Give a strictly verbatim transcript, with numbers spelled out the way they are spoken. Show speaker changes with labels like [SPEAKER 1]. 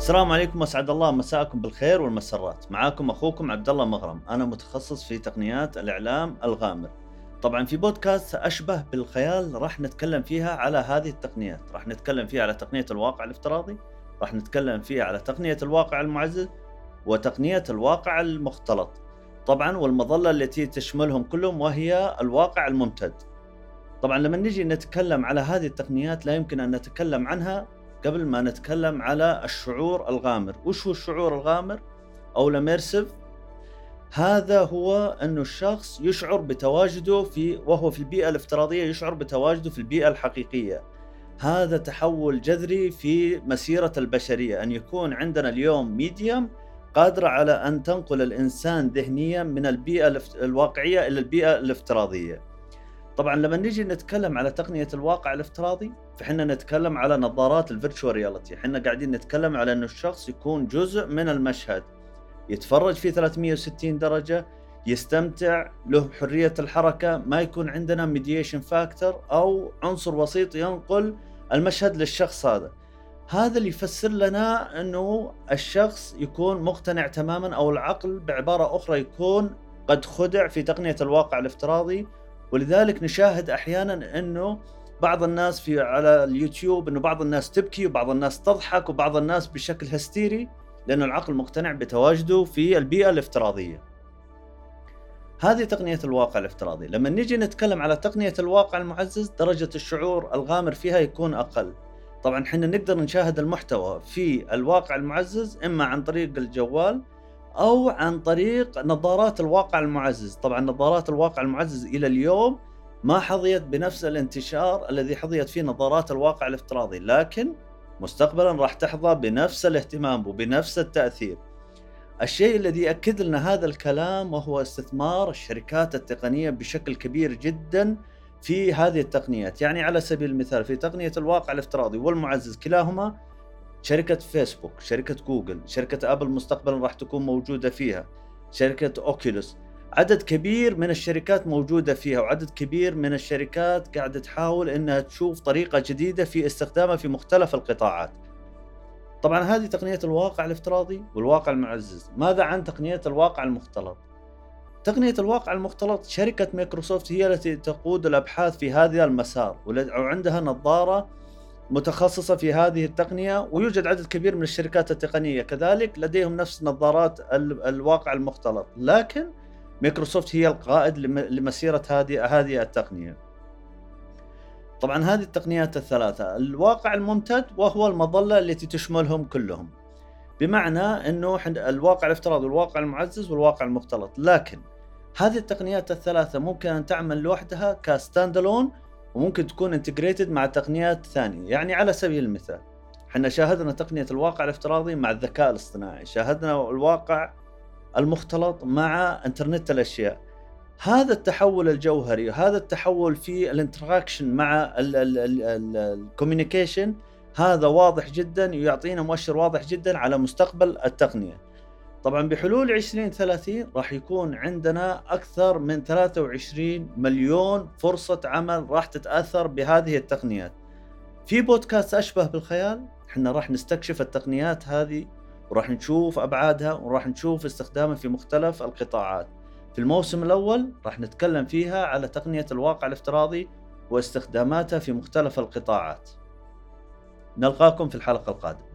[SPEAKER 1] السلام عليكم، واسعد الله مساءكم بالخير والمسرات. معاكم اخوكم عبد الله مغرم، انا متخصص في تقنيات الاعلام الغامر. طبعا في بودكاست اشبه بالخيال راح نتكلم فيها على هذه التقنيات، راح نتكلم فيها على تقنية الواقع الافتراضي، راح نتكلم فيها على تقنية الواقع المعزز وتقنية الواقع المختلط. طبعا والمظلة التي تشملهم كلهم وهي الواقع الممتد. طبعا لما نجي نتكلم على هذه التقنيات لا يمكن ان نتكلم عنها قبل ما نتكلم على الشعور الغامر. وش هو الشعور الغامر أو الاميرسيف؟ هذا هو أنه الشخص يشعر بتواجده في وهو في البيئة الافتراضية، يشعر بتواجده في البيئة الحقيقية. هذا تحول جذري في مسيرة البشرية، أن يكون عندنا اليوم ميديم قادرة على أن تنقل الإنسان ذهنيا من البيئة الواقعية إلى البيئة الافتراضية. طبعا لما نيجي نتكلم على تقنية الواقع الافتراضي فحنا نتكلم على نظارات الفيرتشوال رياليتي. حنا قاعدين نتكلم على أنه الشخص يكون جزء من المشهد، يتفرج في ثلاثمئة وستين درجة، يستمتع، له حرية الحركة، ما يكون عندنا ميديشن فاكتور أو عنصر وسيط ينقل المشهد للشخص هذا. هذا اللي يفسر لنا أنه الشخص يكون مقتنع تماما، أو العقل بعبارة أخرى يكون قد خدع في تقنية الواقع الافتراضي. ولذلك نشاهد أحيانا أنه بعض الناس في على اليوتيوب أنه بعض الناس تبكي وبعض الناس تضحك وبعض الناس بشكل هستيري، لأنه العقل مقتنع بتواجده في البيئة الافتراضية. هذه تقنية الواقع الافتراضي. لما نيجي نتكلم على تقنية الواقع المعزز درجة الشعور الغامر فيها يكون أقل. طبعا حنا نقدر نشاهد المحتوى في الواقع المعزز إما عن طريق الجوال أو عن طريق نظارات الواقع المعزز. طبعا نظارات الواقع المعزز إلى اليوم ما حظيت بنفس الانتشار الذي حظيت فيه نظارات الواقع الافتراضي، لكن مستقبلا راح تحظى بنفس الاهتمام وبنفس التأثير. الشيء الذي يأكد لنا هذا الكلام وهو استثمار الشركات التقنية بشكل كبير جدا في هذه التقنيات. يعني على سبيل المثال في تقنية الواقع الافتراضي والمعزز كلاهما شركة فيسبوك، شركة جوجل، شركة أبل مستقبلا راح تكون موجودة فيها، شركة أوكيلوس، عدد كبير من الشركات موجودة فيها، وعدد كبير من الشركات قاعدة تحاول إنها تشوف طريقة جديدة في استخدامها في مختلف القطاعات. طبعا هذه تقنية الواقع الافتراضي والواقع المعزز. ماذا عن تقنية الواقع المختلط؟ تقنية الواقع المختلط شركة مايكروسوفت هي التي تقود الأبحاث في هذا المسار، وعندها نظارة متخصصة في هذه التقنية، ويوجد عدد كبير من الشركات التقنية كذلك لديهم نفس نظارات الواقع المختلط، لكن مايكروسوفت هي القائد لمسيرة هذه هذه التقنية. طبعا هذه التقنيات الثلاثة، الواقع الممتد وهو المظلة التي تشملهم كلهم، بمعنى أنه الواقع الافتراضي والواقع المعزز والواقع المختلط. لكن هذه التقنيات الثلاثة ممكن أن تعمل لوحدها كستاندالون، وممكن تكون انتجريتد مع تقنيات ثانية. يعني على سبيل المثال حنا شاهدنا تقنية الواقع الافتراضي مع الذكاء الاصطناعي، شاهدنا الواقع المختلط مع انترنت الأشياء. هذا التحول الجوهري، هذا التحول في الانتراكشن مع الكوميونيكيشن، هذا واضح جدا ويعطينا مؤشر واضح جدا على مستقبل التقنية. طبعا بحلول عشرين ثلاثين راح يكون عندنا أكثر من ثلاثة وعشرين مليون فرصة عمل راح تتأثر بهذه التقنيات. في بودكاست أشبه بالخيال احنا راح نستكشف التقنيات هذه وراح نشوف أبعادها وراح نشوف استخدامها في مختلف القطاعات. في الموسم الأول راح نتكلم فيها على تقنية الواقع الافتراضي واستخداماتها في مختلف القطاعات. نلقاكم في الحلقة القادمة.